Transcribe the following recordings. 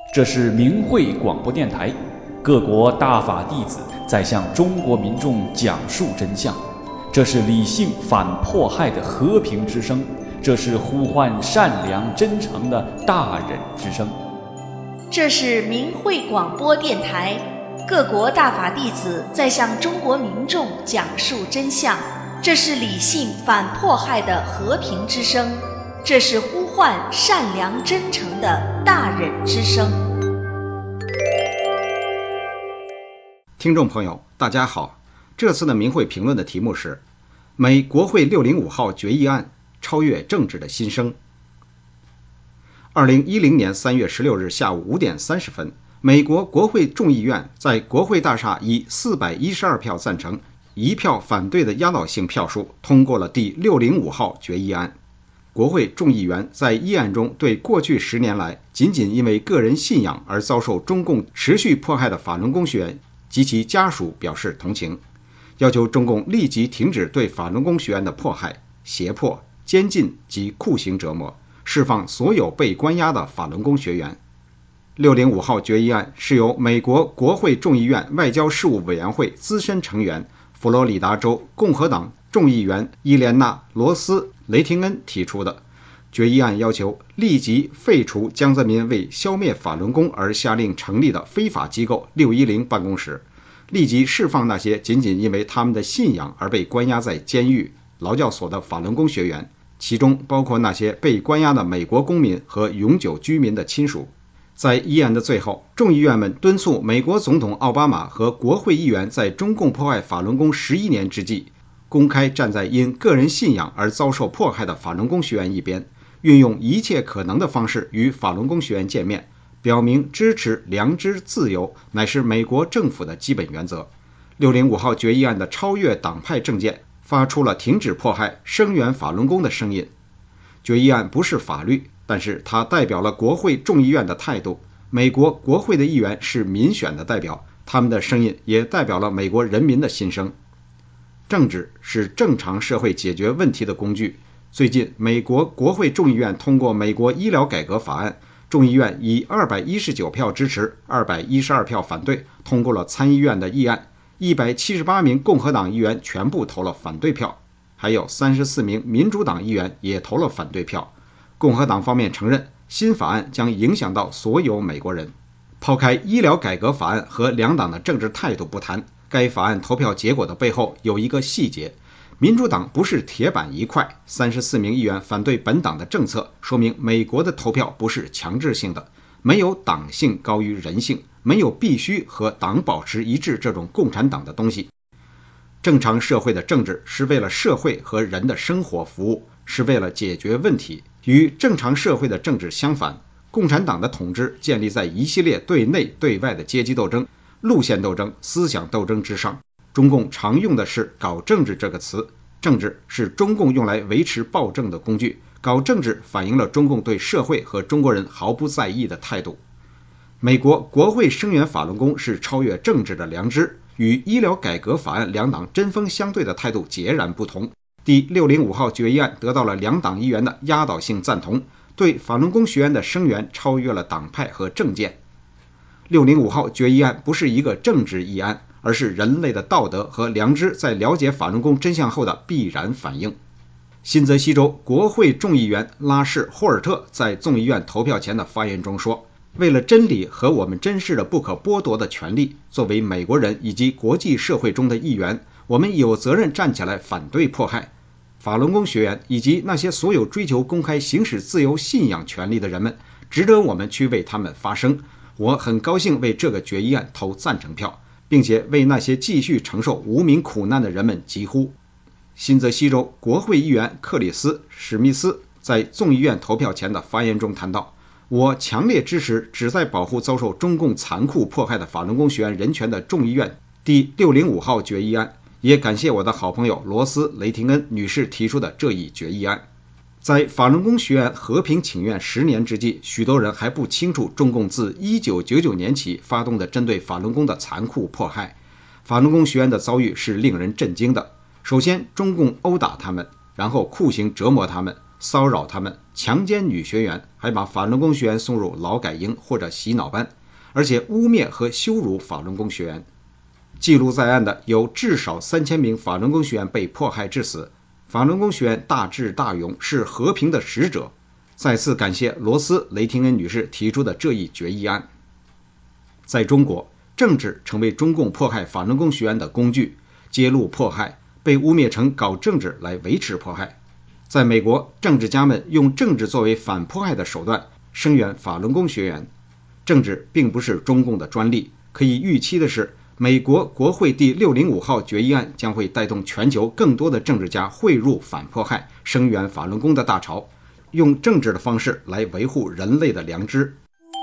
这是明慧广播电台，各国大法弟子在向中国民众讲述真相。这是理性反迫害的和平之声，这是呼唤善良真诚的大忍之声。 这是明慧广播电台，各国大法弟子在向中国民众讲述真相。这是理性反迫害的和平之声，这是呼唤善良真诚的大忍之声。 听众朋友大家好，这次的明慧评论的题目是美国会605号决议案超越政治的新生。2010年3月16日下午5点30分，美国国会众议院在国会大厦以412票赞成1票反对的压倒性票数通过了第605号决议案。国会众议员在议案中对过去10年来仅仅因为个人信仰而遭受中共持续迫害的法轮功学员及其家属表示同情，要求中共立即停止对法轮功学员的迫害、胁迫、监禁及酷刑折磨，释放所有被关押的法轮功学员。605号决议案是由美国国会众议院外交事务委员会资深成员、佛罗里达州共和党众议员伊莲娜·罗斯·雷廷恩提出的。决议案要求立即废除江泽民为消灭法轮功而下令成立的非法机构610办公室，立即释放那些仅仅因为他们的信仰而被关押在监狱、劳教所的法轮功学员，其中包括那些被关押的美国公民和永久居民的亲属。在议案的最后，众议院们敦促美国总统奥巴马和国会议员在中共迫害法轮功11年之际，公开站在因个人信仰而遭受迫害的法轮功学员一边，运用一切可能的方式与法轮功学员见面，表明支持良知自由乃是美国政府的基本原则。605号决议案的超越党派政见发出了停止迫害、声援法轮功的声音。决议案不是法律，但是它代表了国会众议院的态度。美国国会的议员是民选的代表，他们的声音也代表了美国人民的心声。政治是正常社会解决问题的工具。最近，美国国会众议院通过美国医疗改革法案，众议院以219票支持、212票反对通过了参议院的议案，178名共和党议员全部投了反对票，还有34名民主党议员也投了反对票。共和党方面承认新法案将影响到所有美国人。抛开医疗改革法案和两党的政治态度不谈，该法案投票结果的背后有一个细节，民主党不是铁板一块，34名议员反对本党的政策，说明美国的投票不是强制性的，没有党性高于人性，没有必须和党保持一致这种共产党的东西。正常社会的政治是为了社会和人的生活服务，是为了解决问题。与正常社会的政治相反，共产党的统治建立在一系列对内对外的阶级斗争、路线斗争、思想斗争之上。中共常用的是搞政治这个词，政治是中共用来维持暴政的工具，搞政治反映了中共对社会和中国人毫不在意的态度。美国国会声援法轮功是超越政治的良知，与医疗改革法案两党针锋相对的态度截然不同。第605号决议案得到了两党议员的压倒性赞同，对法轮功学员的声援超越了党派和政见。605号决议案不是一个政治议案，而是人类的道德和良知在了解法轮功真相后的必然反应。新泽西州国会众议员拉什·霍尔特在众议院投票前的发言中说，为了真理和我们珍视的不可剥夺的权利，作为美国人以及国际社会中的一员，我们有责任站起来反对迫害。法轮功学员以及那些所有追求公开行使自由信仰权利的人们，值得我们去为他们发声。我很高兴为这个决议案投赞成票，并且为那些继续承受无名苦难的人们疾呼。新泽西州国会议员克里斯·史密斯在众议院投票前的发言中谈到，我强烈支持旨在保护遭受中共残酷迫害的法轮功学员人权的众议院第605号决议案，也感谢我的好朋友罗斯·雷廷恩女士提出的这一决议案。在法轮功学员和平请愿10年之际，许多人还不清楚中共自1999年起发动的针对法轮功的残酷迫害。法轮功学员的遭遇是令人震惊的。首先，中共殴打他们，然后酷刑折磨他们， 骚扰他们，强奸女学员，还把法轮功学员送入劳改营或者洗脑班，而且污蔑和羞辱法轮功学员。记录在案的有至少3000名法轮功学员被迫害致死。法轮功学员大智大勇，是和平的使者。再次感谢罗斯·雷廷恩女士提出的这一决议案。在中国，政治成为中共迫害法轮功学员的工具，揭露迫害，被污蔑成搞政治来维持迫害。在美国，政治家们用政治作为反迫害的手段，声援法轮功学员。政治并不是中共的专利，可以预期的是，美国国会第605号决议案将会带动全球更多的政治家汇入反迫害、声援法轮功的大潮，用政治的方式来维护人类的良知。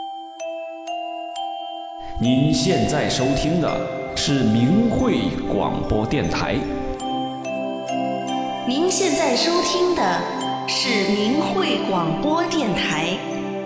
您现在收听的是明慧广播电台。 您现在收听的是明慧广播电台。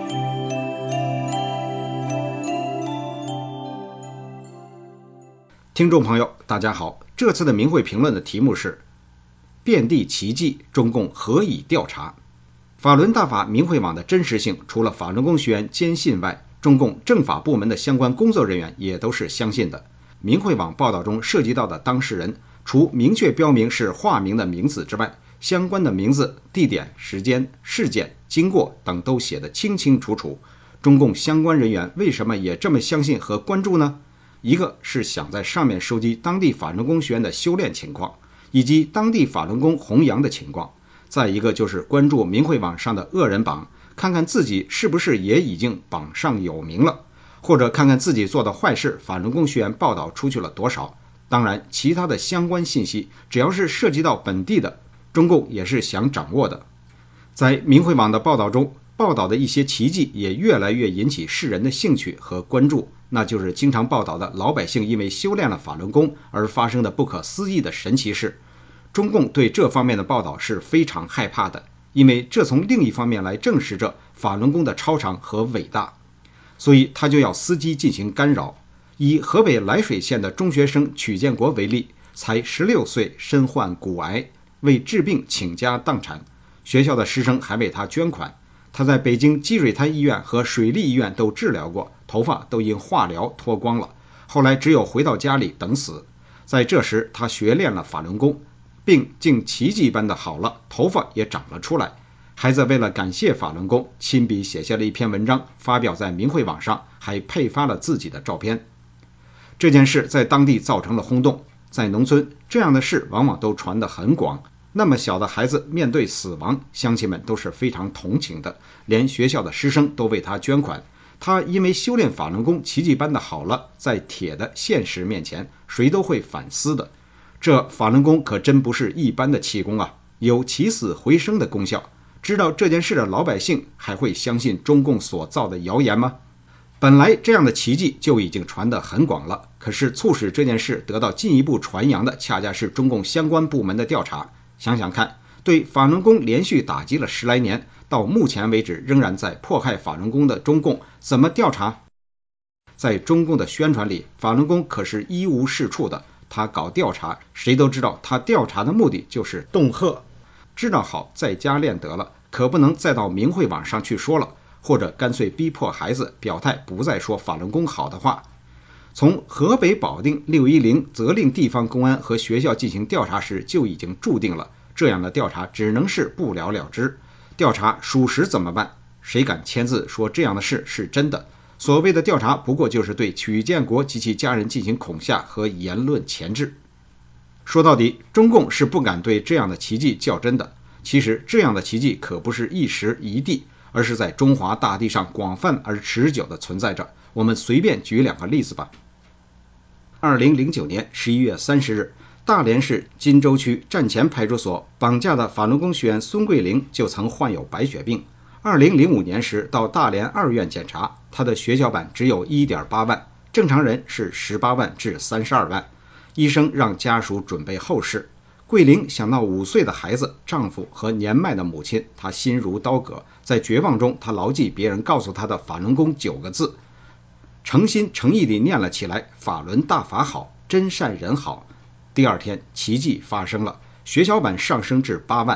听众朋友，大家好，这次的明慧评论的题目是遍地奇迹，中共何以调查？法轮大法明慧网的真实性，除了法轮功学员坚信外，中共政法部门的相关工作人员也都是相信的。明慧网报道中涉及到的当事人，除明确标明是化名的名字之外，相关的名字、地点、时间、事件、经过等都写得清清楚楚。中共相关人员为什么也这么相信和关注呢？一个是想在上面收集当地法轮功学员的修炼情况，以及当地法轮功弘扬的情况。再一个就是关注明慧网上的恶人榜，看看自己是不是也已经榜上有名了，或者看看自己做的坏事法轮功学员报道出去了多少。当然，其他的相关信息，只要是涉及到本地的，中共也是想掌握的。在明慧网的报道中，报道的一些奇迹也越来越引起世人的兴趣和关注，那就是经常报道的老百姓因为修炼了法轮功而发生的不可思议的神奇事。中共对这方面的报道是非常害怕的，因为这从另一方面来证实着法轮功的超常和伟大，所以他就要伺机进行干扰。以河北涞水县的中学生曲建国为例，才16岁，身患骨癌，为治病倾家荡产，学校的师生还为他捐款。他在北京积水潭医院和水利医院都治疗过，头发都因化疗脱光了，后来只有回到家里等死。在这时，他学练了法轮功，病竟奇迹般的好了，头发也长了出来。孩子为了感谢法轮功，亲笔写下了一篇文章，发表在明慧网上，还配发了自己的照片。这件事在当地造成了轰动，在农村，这样的事往往都传得很广。那么小的孩子面对死亡，乡亲们都是非常同情的，连学校的师生都为他捐款。他因为修炼法轮功奇迹般的好了，在铁的现实面前，谁都会反思的。这法轮功可真不是一般的气功啊，有起死回生的功效。知道这件事的老百姓还会相信中共所造的谣言吗？本来这样的奇迹就已经传得很广了，可是促使这件事得到进一步传扬的，恰恰是中共相关部门的调查。想想看，对法轮功连续打击了10来年，到目前为止仍然在迫害法轮功的中共，怎么调查？在中共的宣传里，法轮功可是一无是处的，他搞调查，谁都知道他调查的目的就是恫吓。知道好在家练得了，可不能再到明慧网上去说了，或者干脆逼迫孩子表态不再说法轮功好的话。从河北保定610责令地方公安和学校进行调查时，就已经注定了这样的调查只能是不了了之。调查属实怎么办？谁敢签字说这样的事是真的？所谓的调查不过就是对曲建国及其家人进行恐吓和言论钳制。说到底，中共是不敢对这样的奇迹较真的。其实这样的奇迹可不是一时一地，而是在中华大地上广泛而持久的存在着。我们随便举2个例子吧。2009年11月30日，大连市金州区站前派出所绑架的法轮功学员孙桂玲就曾患有白血病。2005年时到大连2院检查，她的血小板只有 1.8 万，正常人是18万至32万。医生让家属准备后事。桂玲想到5岁的孩子、丈夫和年迈的母亲，她心如刀割。在绝望中，她牢记别人告诉她的法轮功9个字，诚心诚意地念了起来：法轮大法好，真善人好。第二天，奇迹发生了，血小板上升至8万。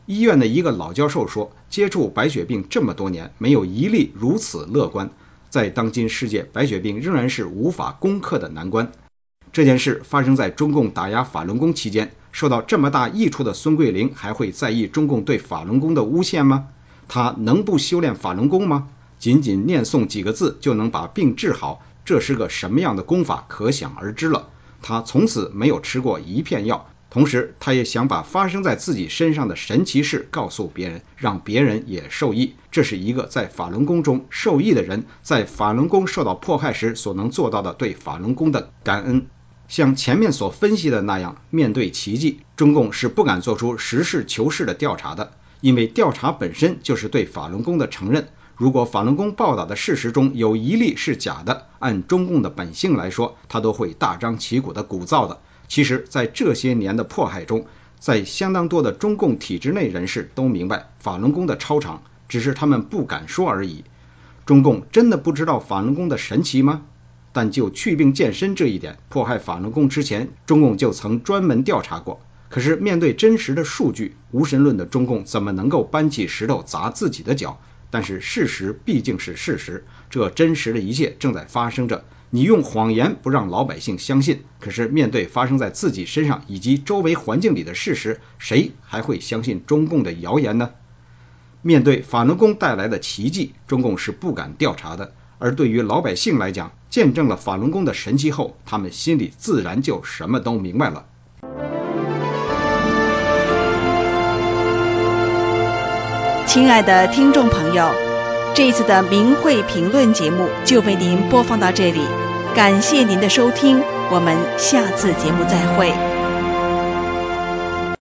医院的一个老教授说，接触白血病这么多年，没有一例如此乐观。在当今世界，白血病仍然是无法攻克的难关。这件事发生在中共打压法轮功期间，受到这么大益处的孙桂林还会在意中共对法轮功的诬陷吗？他能不修炼法轮功吗？仅仅念诵几个字就能把病治好，这是个什么样的功法可想而知了。他从此没有吃过一片药，同时他也想把发生在自己身上的神奇事告诉别人，让别人也受益。这是一个在法轮功中受益的人在法轮功受到迫害时所能做到的对法轮功的感恩。像前面所分析的那样，面对奇迹，中共是不敢做出实事求是的调查的，因为调查本身就是对法轮功的承认。如果法轮功报道的事实中有一例是假的，按中共的本性来说，他都会大张旗鼓的鼓噪的。其实在这些年的迫害中，在相当多的中共体制内人士都明白法轮功的超常，只是他们不敢说而已。中共真的不知道法轮功的神奇吗？但就祛病健身这一点，迫害法轮功之前，中共就曾专门调查过。可是面对真实的数据，无神论的中共怎么能够搬起石头砸自己的脚？但是事实毕竟是事实，这真实的一切正在发生着。你用谎言不让老百姓相信，可是面对发生在自己身上以及周围环境里的事实，谁还会相信中共的谣言呢？面对法轮功带来的奇迹，中共是不敢调查的。而对于老百姓来讲，见证了法轮功的神奇后，他们心里自然就什么都明白了。 亲爱的听众朋友，这一次的明慧评论节目就为您播放到这里，感谢您的收听，我们下次节目再会。